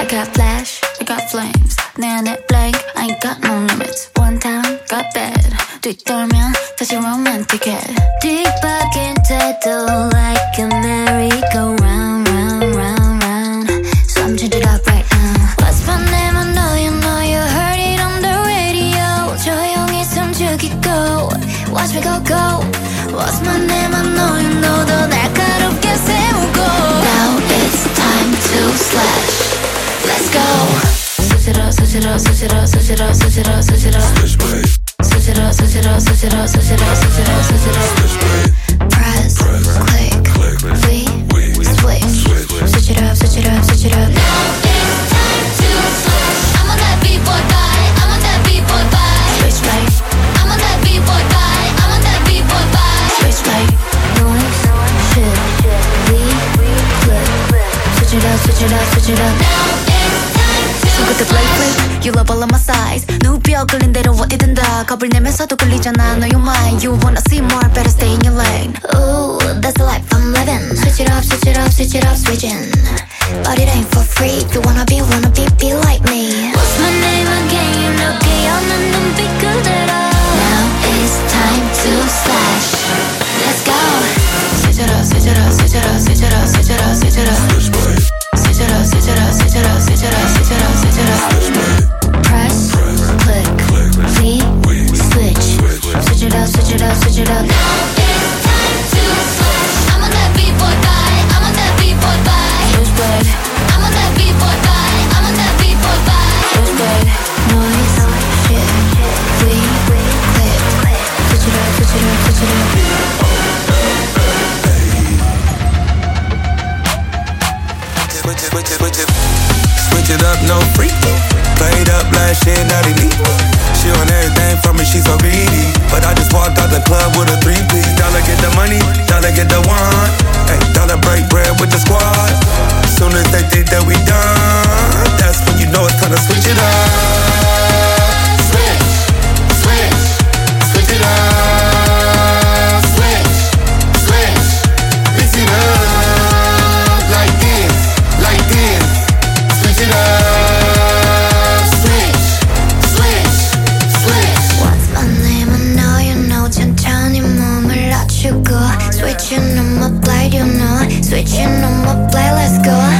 got flash, I got flames. 내 안에 blank, I ain't got no limits. One time, got bad. 뒤돌면 다시 romantic해. 뒤바뀐데도 like a merry-go-round, round, round, round. So I'm changing it up right now. What's my name? I know you heard it on the radio. 조용히 숨 죽이고 watch me go go. What's my name? I know 더 날카롭게 세우고. Now it's time to slash. Let's go. Switch it up, switch it up, switch it up, switch it up, switch it up, switch it up. Switch it up, switch it up, switch it up, switch it up, switch it up, switch it up. Press, click, we switch. Switch it up, switch it up, switch it up. Now it's time to switch. I'm on that B-boy vibe. I'm on that B-boy vibe. Switch right. I'm on that B-boy vibe. I'm on that B-boy vibe. Switch right. Noise, shit, we flip. Switch it up, switch it up, switch it up. Now it's time to 손끝에 play flip. You love all of my size. 누비어 끌린 대로 어디든 다 겁을 내면서도 끌리잖아. No you're mine. You wanna see more. Better stay in your lane. Ooh, that's the life I'm living. Switch it up, switch it up, switch it up, switching. But it ain't for free. You wanna be like me. What's my name again? You know 깨어난 눈빛 그대로. Now it's time to slash. Let's go. Switch it up, switch it up, switch it up, switch it up, switch it up, switch it up. Switch it up, switch it up, switch it up, switch it up, switch it up, switch it up. Press, click, we switch. Switch it up, switch it up, switch it up. Now it's time to switch. I'm on that B-boy vibe. I'm on that B-boy vibe. Switch blade. I'm on that B-boy vibe. I'm on that B-boy vibe. Switch blade. Noise, shit, we clip. Switch it up, switch it up, switch it up. Switch it up, no free. Played up last shit, not elite. She on everything from me, she so greedy. But I just walked out the club with a 3-piece. Dollar get the money, dollar get the wine. Hey, dollar break bread with the squad. Soon as they think that we done, that's when you know it's time to switch it up. Switch, switch, switch it up. Switch, switch, mix it up like this, like this. Switch it up. Switch, switch, switch. What's my name? I know 천천히 몸을 낮추고 Switching on my blade, you know Switching on my blade, let's go.